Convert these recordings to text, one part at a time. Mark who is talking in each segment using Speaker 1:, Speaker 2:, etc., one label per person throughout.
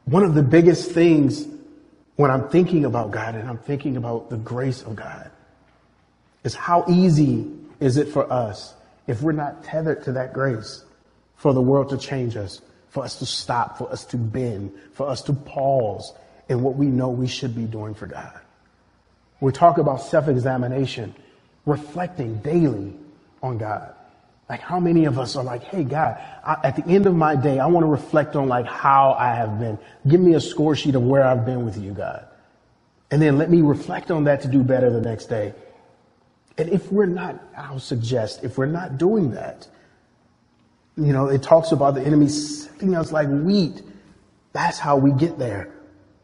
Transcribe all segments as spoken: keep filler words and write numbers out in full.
Speaker 1: One of the biggest things when I'm thinking about God and I'm thinking about the grace of God is how easy is it for us, if we're not tethered to that grace, for the world to change us, for us to stop, for us to bend, for us to pause in what we know we should be doing for God. We talk about self-examination, reflecting daily on God. Like how many of us are like, hey, God, I, at the end of my day, I want to reflect on like how I have been. Give me a score sheet of where I've been with you, God. And then let me reflect on that to do better the next day. And if we're not, I'll suggest, if we're not doing that, you know, it talks about the enemy sifting us like wheat. That's how we get there.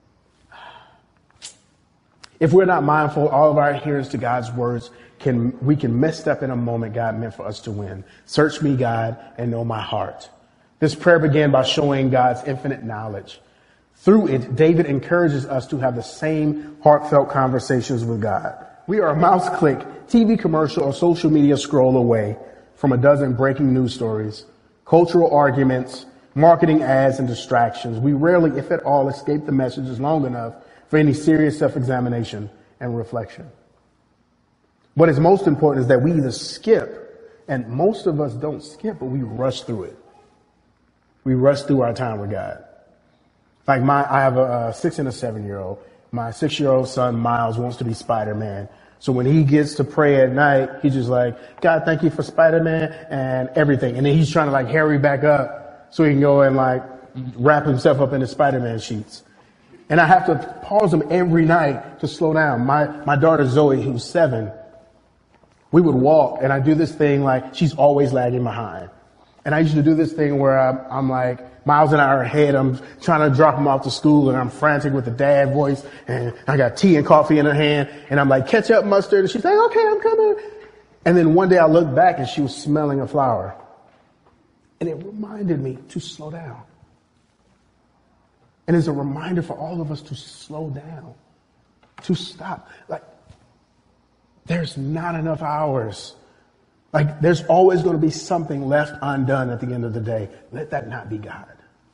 Speaker 1: If we're not mindful, all of our adherence to God's words can, we can misstep in a moment God meant for us to win. Search me, God, and know my heart. This prayer began by showing God's infinite knowledge. Through it, David encourages us to have the same heartfelt conversations with God. We are a mouse click, T V commercial, or social media scroll away from a dozen breaking news stories, cultural arguments, marketing ads, and distractions. We rarely, if at all, escape the messages long enough for any serious self-examination and reflection. What is most important is that we either skip, and most of us don't skip, but we rush through it. We rush through our time with God. Like my, I have a, a six and a seven year old. My six year old son, Miles, wants to be Spider-Man. So when he gets to pray at night, he's just like, God, thank you for Spider-Man and everything. And then he's trying to like hurry back up so he can go and like wrap himself up in the Spider-Man sheets. And I have to pause him every night to slow down. My, my daughter Zoe, who's seven, we would walk and I do this thing like she's always lagging behind. And I used to do this thing where I'm, I'm like, Miles and I are ahead. I'm trying to drop him off to school and I'm frantic with the dad voice and I got tea and coffee in her hand and I'm like, ketchup, mustard. And she's like, okay, I'm coming. And then one day I looked back and she was smelling a flower. And it reminded me to slow down. And it's a reminder for all of us to slow down, to stop. Like, there's not enough hours. Like, there's always going to be something left undone at the end of the day. Let that not be God.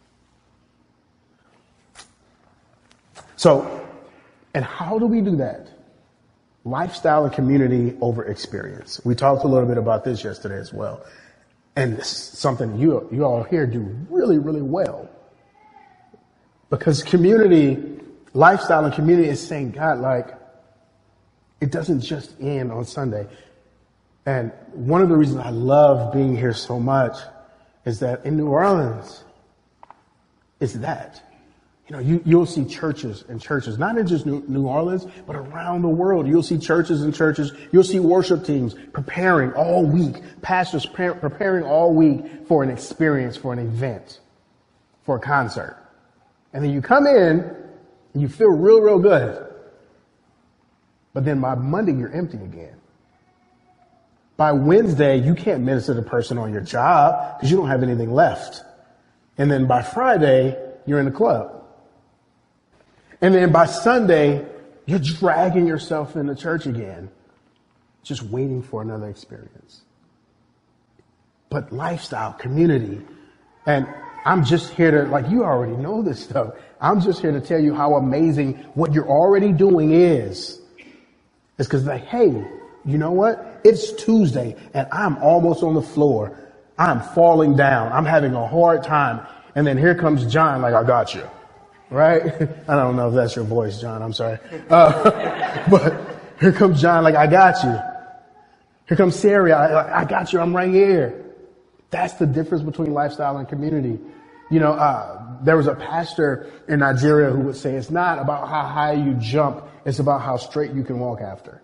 Speaker 1: So, and how do we do that? Lifestyle and community over experience. We talked a little bit about this yesterday as well. And this is something you, you all here do really, really well. Because community, lifestyle and community is saying, God, like, it doesn't just end on Sunday. And one of the reasons I love being here so much is that in New Orleans, it's that. You know, you, you'll see churches and churches, not in just New, New Orleans, but around the world. You'll see churches and churches. You'll see worship teams preparing all week, pastors pre- preparing all week for an experience, for an event, for a concert. And then you come in and you feel real, real good. But then by Monday, you're empty again. By Wednesday, you can't minister to the person on your job because you don't have anything left. And then by Friday, you're in the club. And then by Sunday, you're dragging yourself into church again, just waiting for another experience. But lifestyle, community, and I'm just here to, like, you already know this stuff. I'm just here to tell you how amazing what you're already doing is. It's because, like, hey, you know what? It's Tuesday and I'm almost on the floor. I'm falling down. I'm having a hard time. And then here comes John, like, I got you. Right? I don't know if that's your voice, John. I'm sorry. Uh, but here comes John, like, I got you. Here comes Sari. I, I got you. I'm right here. That's the difference between lifestyle and community. You know, uh, there was a pastor in Nigeria who would say, it's not about how high you jump. It's about how straight you can walk after.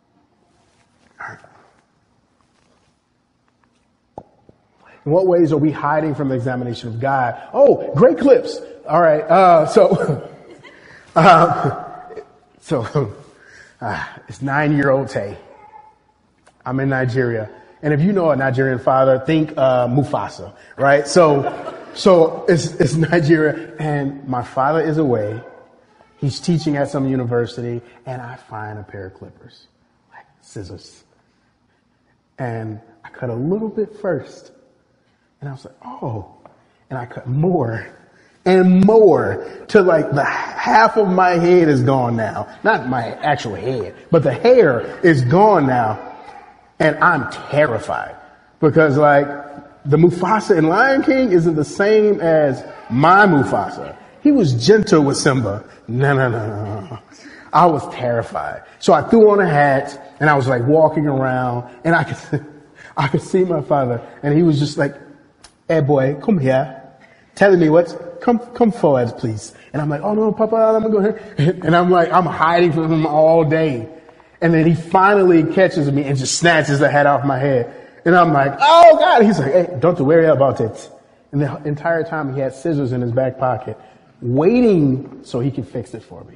Speaker 1: In what ways are we hiding from the examination of God? Oh, great clips. All right. Uh, so, uh, so, uh, it's nine-year-old Tay. I'm in Nigeria. And if you know a Nigerian father, think, uh, Mufasa, right? So, so it's, it's Nigeria and my father is away. He's teaching at some university and I find a pair of clippers, like scissors. And I cut a little bit first. And I was like, oh, and I cut more. and more to like the half of my head is gone now. Not my actual head, but the hair is gone now. And I'm terrified because like the Mufasa in Lion King isn't the same as my Mufasa. He was gentle with Simba. No, no, no, no, no. I was terrified. So I threw on a hat and I was like walking around and I could, I could see my father and he was just like, "Hey boy, come here." Telling me what's, come, come forward, please. And I'm like, "Oh no, Papa, I'm gonna go here." And I'm like, I'm hiding from him all day. And then he finally catches me and just snatches the hat off my head. And I'm like, "Oh God." He's like, "Hey, don't you worry about it." And the entire time he had scissors in his back pocket, waiting so he could fix it for me.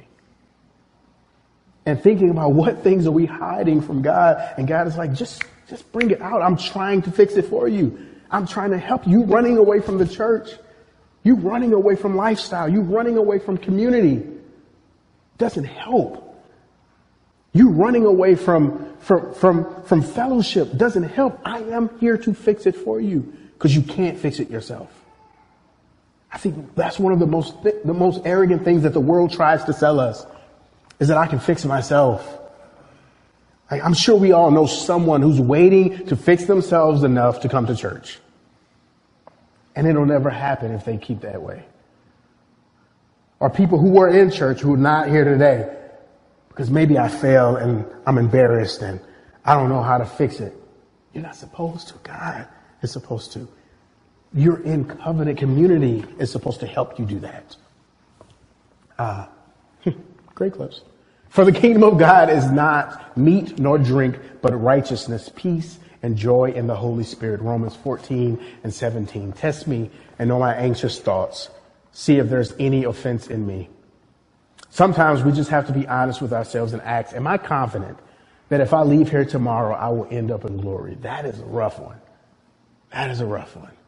Speaker 1: And thinking about what things are we hiding from God? And God is like, just, just bring it out. I'm trying to fix it for you. I'm trying to help you. Running away from the church. You running away from lifestyle. You running away from community. Doesn't help. You running away from, from, from, from fellowship doesn't help. I am here to fix it for you because you can't fix it yourself. I think that's one of the most, th- the most arrogant things that the world tries to sell us is that I can fix myself. Like, I'm sure we all know someone who's waiting to fix themselves enough to come to church. And it'll never happen if they keep that way. Or people who were in church who are not here today because maybe I failed and I'm embarrassed and I don't know how to fix it. You're not supposed to. God is supposed to. You're in covenant community is supposed to help you do that. Ah, uh, great clips. For the kingdom of God is not meat nor drink, but righteousness, peace, and joy in the Holy Spirit. Romans fourteen and seventeen. Test me and know my anxious thoughts. See if there's any offense in me. Sometimes we just have to be honest with ourselves and ask, am I confident that if I leave here tomorrow, I will end up in glory? That is a rough one. That is a rough one.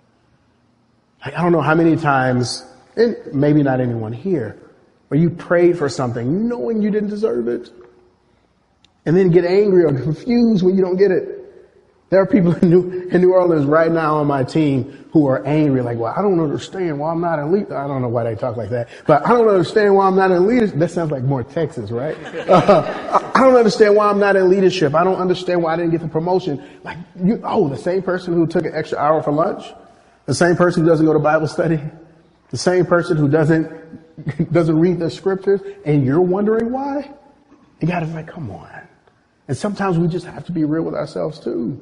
Speaker 1: I don't know how many times, and maybe not anyone here, where you prayed for something knowing you didn't deserve it and then get angry or confused when you don't get it. There are people in New, in New Orleans right now on my team who are angry, like, well, I don't understand why I'm not in leadership. I don't know why they talk like that, but I don't understand why I'm not in leadership. That sounds like more Texas, right? Uh, I don't understand why I'm not in leadership. I don't understand why I didn't get the promotion. Like, you, oh, the same person who took an extra hour for lunch, the same person who doesn't go to Bible study, the same person who doesn't, doesn't read the scriptures, and you're wondering why? And God is like, come on. And sometimes we just have to be real with ourselves too.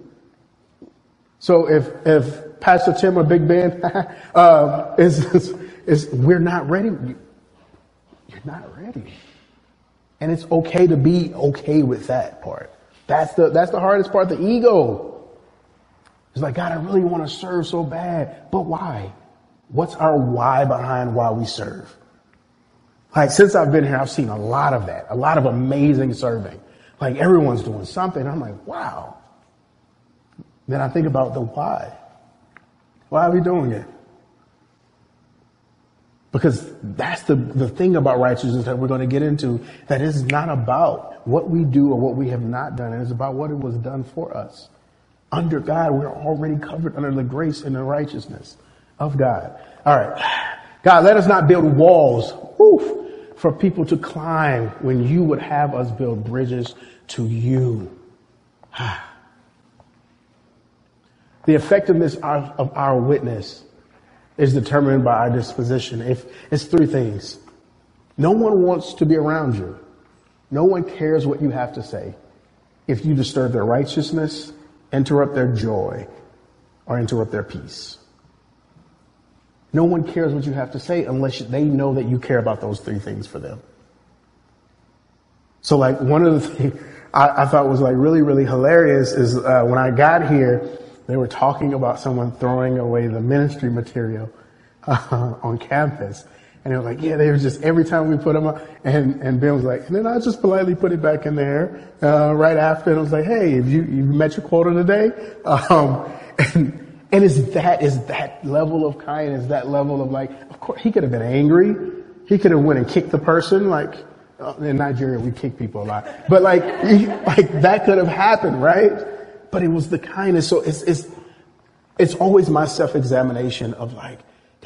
Speaker 1: So if, if Pastor Tim or Big Ben, uh, is, is, is, we're not ready. You're not ready. And it's okay to be okay with that part. That's the, that's the hardest part, the ego. It's like, God, I really want to serve so bad, but why? What's our why behind why we serve? Like, since I've been here, I've seen a lot of that, a lot of amazing serving. Like, everyone's doing something. I'm like, wow. Then I think about the why. Why are we doing it? Because that's the, the thing about righteousness that we're going to get into, that is not about what we do or what we have not done. It is about what it was done for us. Under God, we're already covered under the grace and the righteousness of God. All right. God, let us not build walls whew, for people to climb when you would have us build bridges to you. The effectiveness of, of our witness is determined by our disposition. If it's three things. No one wants to be around you. No one cares what you have to say. If you disturb their righteousness, interrupt their joy, or interrupt their peace. No one cares what you have to say unless they know that you care about those three things for them. So like one of the things I, I thought was like really, really hilarious is uh, when I got here, they were talking about someone throwing away the ministry material uh, on campus. And they were like, yeah, they were just, every time we put them up, and, and Ben was like, and then I just politely put it back in there, uh, right after. And I was like, hey, have you, you met your quota today? Um, and, and it's that, is that level of kindness, that level of like, of course, he could have been angry. He could have went and kicked the person. Like, uh, in Nigeria, we kick people a lot. But like, he, like that could have happened, right? But it was the kindness. So it's, it's, it's always my self-examination of like,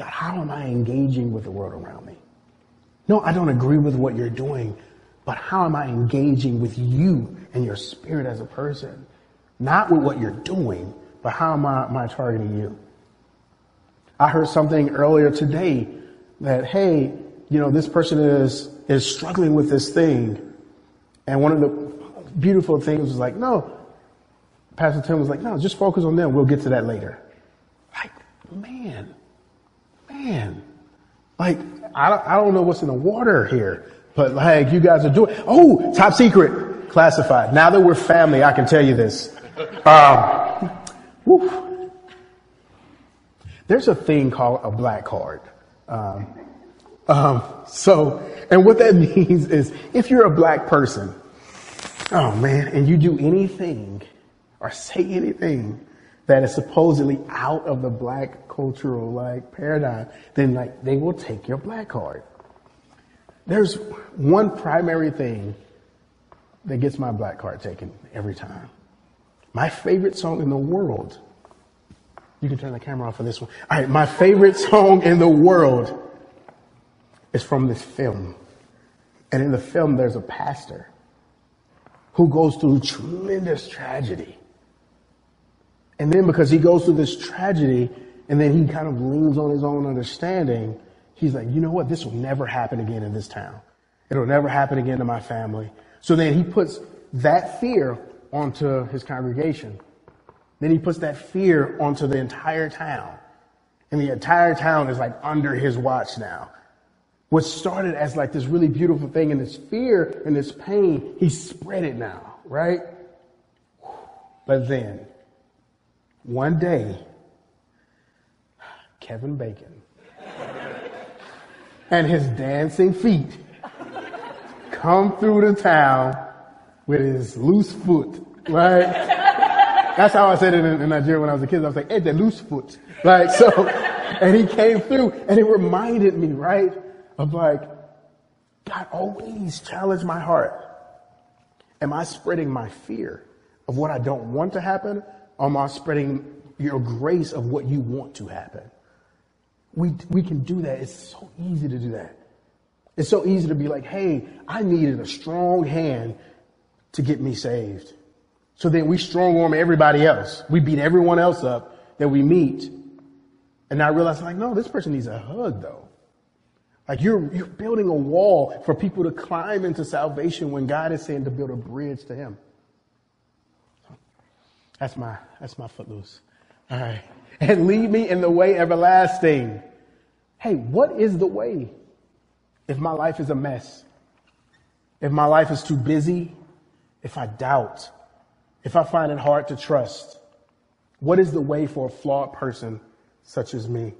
Speaker 1: God, how am I engaging with the world around me? No, I don't agree with what you're doing, but how am I engaging with you and your spirit as a person? Not with what you're doing, but how am I, am I targeting you? I heard something earlier today that, hey, you know, this person is, is struggling with this thing. And one of the beautiful things was like, no, Pastor Tim was like, no, just focus on them. We'll get to that later. Like, man, man, like, I don't, I don't know what's in the water here, but like, you guys are doing, oh, top secret, classified. Now that we're family, I can tell you this. Um, whew. There's a thing called a black card. Um, um, so, and what that means is if you're a black person, oh man, and you do anything or say anything that is supposedly out of the black cultural like paradigm, then like they will take your black card. There's one primary thing that gets my black card taken every time. My favorite song in the world. You can turn the camera off for this one. All right, my favorite song in the world is from this film. And in the film, there's a pastor who goes through tremendous tragedy. And then because he goes through this tragedy and then he kind of leans on his own understanding, he's like, you know what? This will never happen again in this town. It'll never happen again to my family. So then he puts that fear onto his congregation. Then he puts that fear onto the entire town. And the entire town is like under his watch now. What started as like this really beautiful thing and this fear and this pain, he spread it now, right? But then, one day, Kevin Bacon and his dancing feet come through the town with his loose foot, right? That's how I said it in, in Nigeria when I was a kid. I was like, hey, the loose foot. Like, so, and he came through and it reminded me, right, of like, God always challenged my heart. Am I spreading my fear of what I don't want to happen? Or am I spreading your grace of what you want to happen? We, we can do that. It's so easy to do that. It's so easy to be like, hey, I needed a strong hand to get me saved. So then we strong arm everybody else. We beat everyone else up that we meet. And I realize like, no, this person needs a hug though. Like you're, you're building a wall for people to climb into salvation when God is saying to build a bridge to him. That's my, that's my footloose. All right. And lead me in the way everlasting. Hey, what is the way? If my life is a mess, if my life is too busy, if I doubt, if I find it hard to trust, what is the way for a flawed person such as me?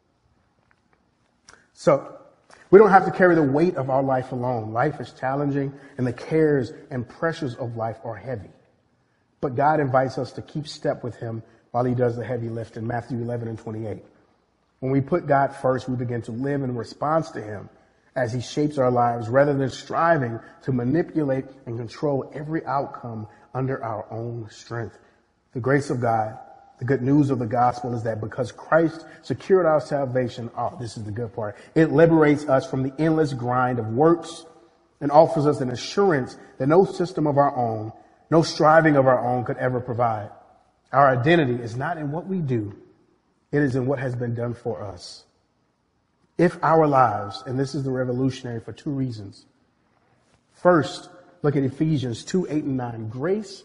Speaker 1: So we don't have to carry the weight of our life alone. Life is challenging and the cares and pressures of life are heavy. But God invites us to keep step with him while he does the heavy lift in Matthew eleven and twenty-eight. When we put God first, we begin to live in response to him as he shapes our lives rather than striving to manipulate and control every outcome under our own strength. The grace of God, the good news of the gospel is that because Christ secured our salvation, oh, this is the good part. It liberates us from the endless grind of works and offers us an assurance that no system of our own, no striving of our own could ever provide. Our identity is not in what we do. It is in what has been done for us. If our lives, and this is the revolutionary for two reasons. First, look at Ephesians two, eight and nine. Grace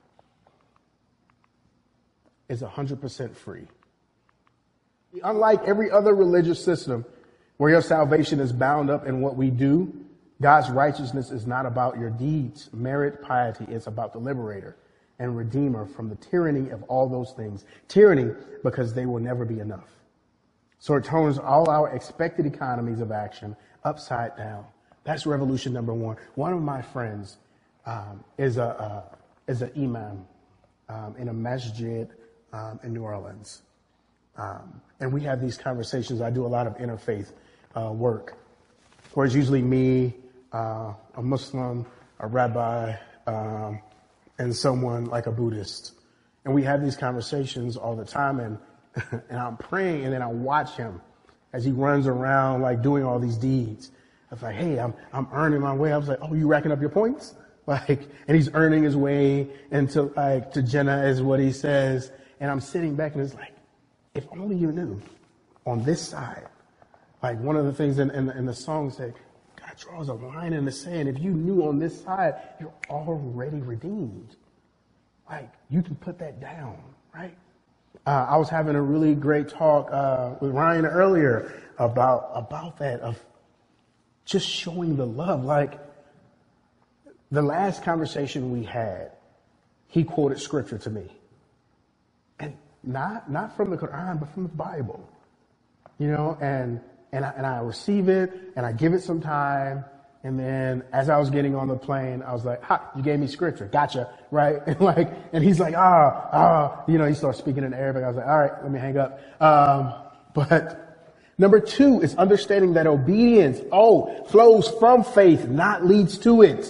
Speaker 1: is one hundred percent free. Unlike every other religious system where your salvation is bound up in what we do, God's righteousness is not about your deeds, merit, piety. It's about the liberator and redeemer from the tyranny of all those things. Tyranny because they will never be enough. So it turns all our expected economies of action upside down. That's revolution number one. One of my friends um, is a uh, is an imam um, in a masjid um, in New Orleans, um, and we have these conversations. I do a lot of interfaith uh, work, where it's usually me, uh, a Muslim, a rabbi, um, and someone like a Buddhist, and we have these conversations all the time. And and I'm praying, and then I watch him as he runs around like doing all these deeds. I was like, hey, I'm, I'm earning my way. I was like, oh, you racking up your points? Like, and he's earning his way into like, to Jenna is what he says. And I'm sitting back and it's like, if only you knew on this side, like one of the things in, in, in the song said, God draws a line in the sand. If you knew on this side, you're already redeemed. Like you can put that down, right? Uh, I was having a really great talk, uh, with Ryan earlier about, about that of just showing the love. Like the last conversation we had, he quoted scripture to me. And not, not from the Quran, but from the Bible, you know, and, and I, and I receive it and I give it some time. And then as I was getting on the plane, I was like, ha, you gave me scripture. Gotcha. Right. And like, and he's like, ah, ah, you know, he starts speaking in Arabic. I was like, all right, let me hang up. Um, but number two is understanding that obedience, oh, flows from faith, not leads to it.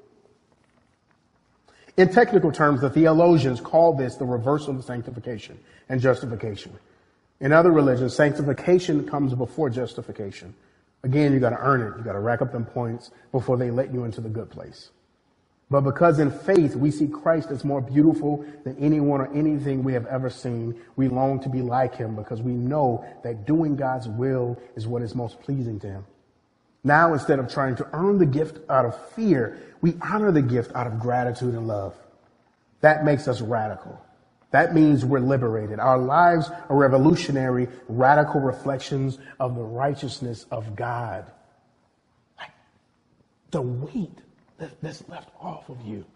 Speaker 1: In technical terms, the theologians call this the reversal of sanctification and justification. In other religions, sanctification comes before justification. Again, you got to earn it. You got to rack up them points before they let you into the good place. But because in faith we see Christ as more beautiful than anyone or anything we have ever seen, we long to be like him because we know that doing God's will is what is most pleasing to him. Now, instead of trying to earn the gift out of fear, we honor the gift out of gratitude and love. That makes us radical. That means we're liberated. Our lives are revolutionary, radical reflections of the righteousness of God. Like the weight that, that's left off of you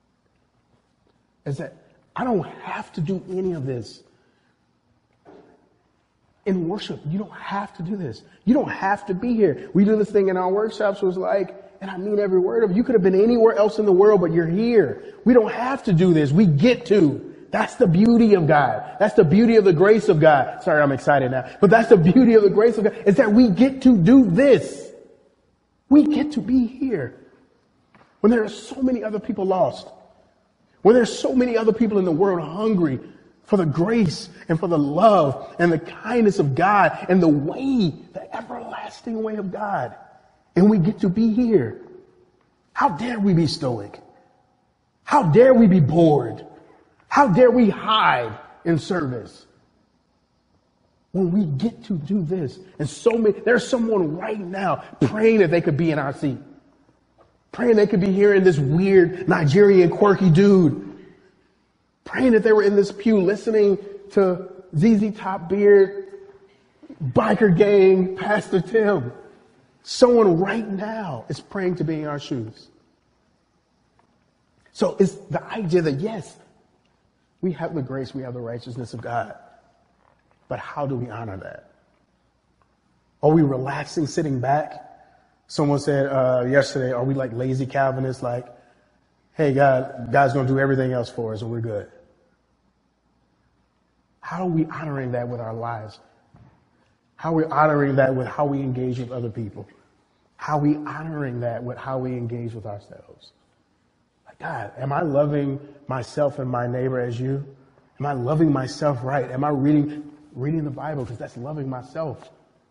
Speaker 1: is that I don't have to do any of this. In worship, you don't have to do this. You don't have to be here. We do this thing in our workshops was like, and I mean every word of it, you could have been anywhere else in the world, but you're here. We don't have to do this. We get to. That's the beauty of God. That's the beauty of the grace of God. Sorry, I'm excited now. But that's the beauty of the grace of God is that we get to do this. We get to be here. When there are so many other people lost. When there's so many other people in the world hungry for the grace and for the love and the kindness of God and the way, the everlasting way of God. And we get to be here. How dare we be stoic? How dare we be bored? How dare we hide in service? When we get to do this, and so many, there's someone right now praying that they could be in our seat. Praying they could be hearing this weird Nigerian quirky dude. Praying that they were in this pew listening to Z Z Top Beard, Biker Gang, Pastor Tim. Someone right now is praying to be in our shoes. So it's the idea that yes, we have the grace, we have the righteousness of God. But how do we honor that? Are we relaxing, sitting back? Someone said uh, yesterday, are we like lazy Calvinists, like, hey, God, God's going to do everything else for us and we're good? How are we honoring that with our lives? How are we honoring that with how we engage with other people? How are we honoring that with how we engage with ourselves? Like, God, am I loving myself and my neighbor as you? Am I loving myself right? Am I reading reading the Bible because that's loving myself?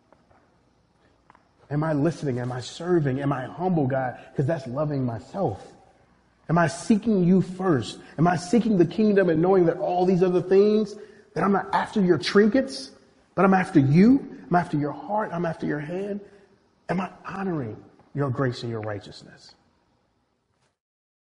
Speaker 1: Am I listening? Am I serving? Am I humble, God? Because that's loving myself. Am I seeking you first? Am I seeking the kingdom and knowing that all these other things, that I'm not after your trinkets, but I'm after you? I'm after your heart. I'm after your hand. Am I honoring your grace and your righteousness?